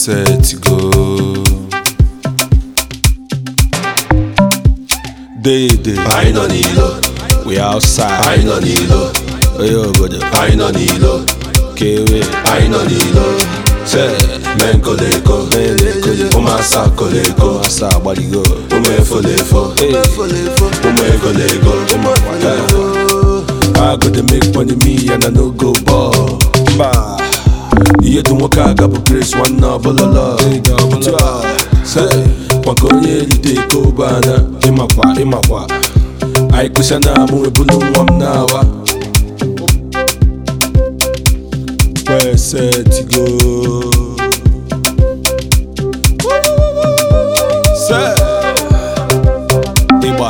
set to go. Day. I no nilo. We outside. I no nilo. Yo, brother. I no nilo. Kewe. I no nilo. Say, men koleko. Umasa koleko. Asa baligo. Ume folefo. Ume koleko. I got to make money me and I no go ball. Bah. You do work I got grace one na bolala. Say, wakonye lite ko bana. Imakwa. I kushana mu ebunu wam nawa. Where set to go? Say, Iba.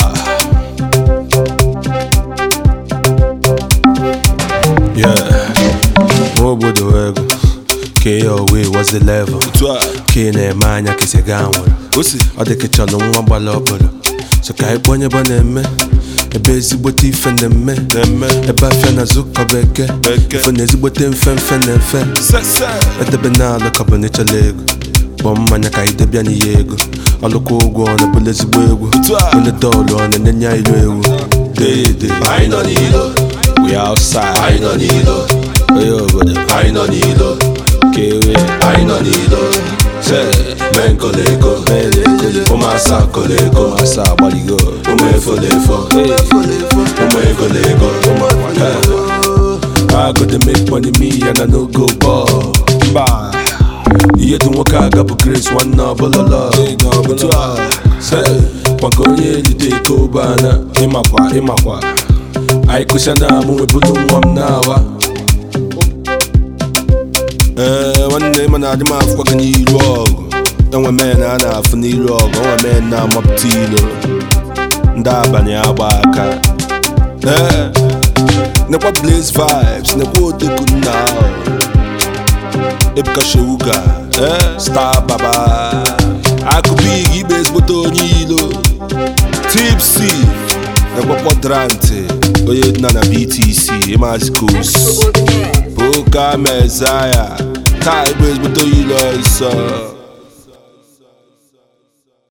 Yeah. Obodo ego. Your way was the level. Kine manya kise ganwara. Odeke chalo nwa gbala obodo. So ka ibonye bana eme. Ebe ezigbote ife na-eme. Ebe afia na zuko beke. Fo na ezigbote mfe na mfe. Edebe na alụ ka bụ n'ịchọla ego. Kpọ mmanya ka idebịa n'ihe ego. Ọlụkwa ụgwọ ọ na-ebule ezigbo egwu. Ole dọọlụ ọ na-enye ilu ewu. Day. I no nilo. We outside. I no nilo. Yo, brother. I no nilo. Kewe. I no nilo. Say, men koleko. Umasa koleko. Asa baligo. Ume folefo. Ume koleko. I got to make money me and I no go ball. Bah. You do work I got grace one na bolala. Say, wakonye lite ko bana. Imakwa. I kushana mu ebunu wam nawa. One day man I do my fucking n'ilu ọgụ. Enwe men a na-afụ n'ilu ọgụ. Enwe men na-amapụta ilo. Ndị abalị agba aka. Nekwa Blaze Vibes. Nekwa Odeku nna ahụ. Ebuka Shewuga. Star Baba. Akụ big ibe ezigbote onye ilo. Tipsy. Nekwa Quadrant. Onye dị na BTC. Imaz Coast. Boka Messiah. Kai bezigbote ilo iso.